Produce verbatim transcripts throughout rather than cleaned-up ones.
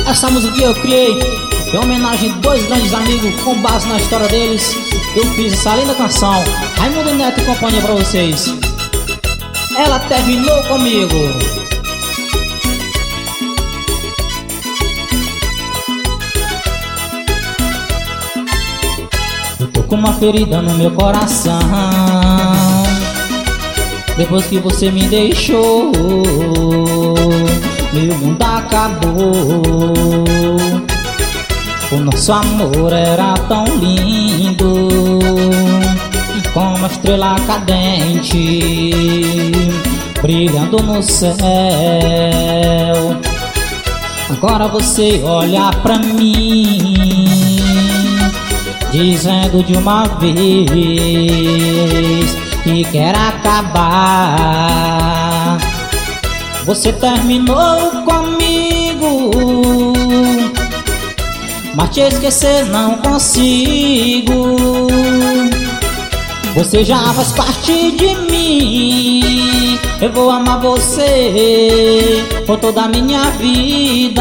Essa música que eu criei em homenagem a dois grandes amigos, com base na história deles. Eu fiz essa linda canção, Raimundo Neto e companhia, pra vocês. Ela terminou comigo. Eu tô com uma ferida no meu coração, depois que você me deixou, meu mundo acabou. O nosso amor era tão lindo, como uma estrela cadente, brilhando no céu. Agora você olha pra mim, dizendo de uma vez que quer acabar. Você terminou comigo, mas te esquecer não consigo. Você já faz parte de mim, eu vou amar você por toda a minha vida.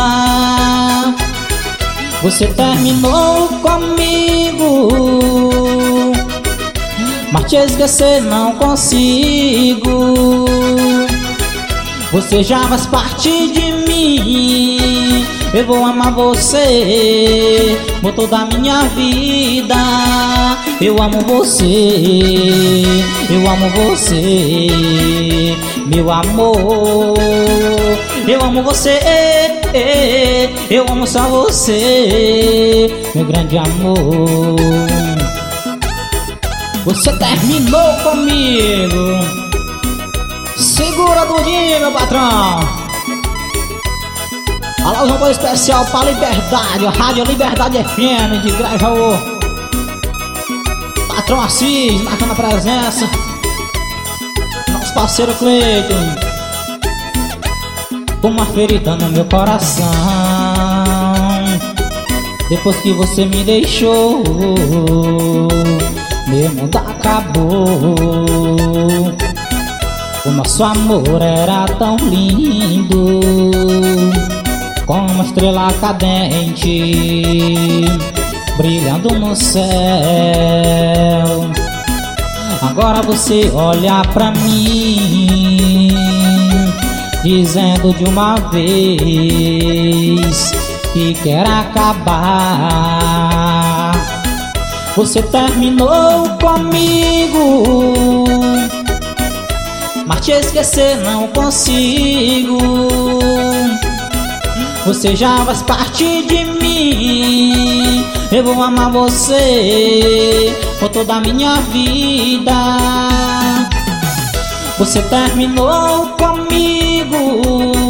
Você terminou comigo, mas te esquecer não consigo. Você já faz parte de mim, eu vou amar você por toda a minha vida. Eu amo você, eu amo você, meu amor. Eu amo você, eu amo só você, meu grande amor. Você terminou comigo, segura durinho, meu patrão. Alô, um especial pra Liberdade, Rádio Liberdade F M de Grajaú. Patrão Assis, marcando a presença. Nosso parceiro Cleiton. Com uma ferida no meu coração, depois que você me deixou, meu mundo acabou. O nosso amor era tão lindo, como uma estrela cadente, brilhando no céu. Agora você olha pra mim, dizendo de uma vez que quer acabar. Você terminou comigo, mas te esquecer não consigo. Você já faz parte de mim, eu vou amar você por toda a minha vida. Você terminou comigo,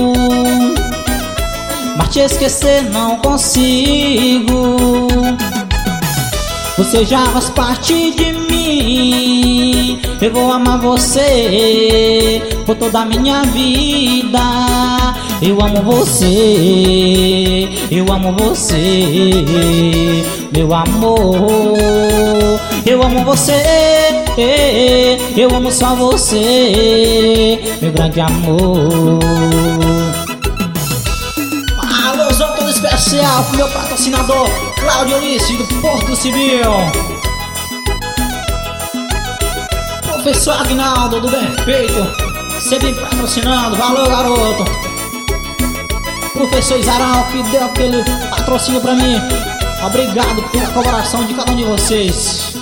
mas te esquecer não consigo. Você já faz parte de mim, eu vou amar você por toda a minha vida. Eu amo você, eu amo você, meu amor. Eu amo você, eu amo só você, meu grande amor. Alôzão todo especial pro meu patrocinador Cláudio Ulisses do Porto Civil, professor Agnaldo do Bem Feito, sempre patrocinando. Valeu, garoto. Professor Isaral, que deu aquele patrocínio pra mim. Obrigado pela colaboração de cada um de vocês.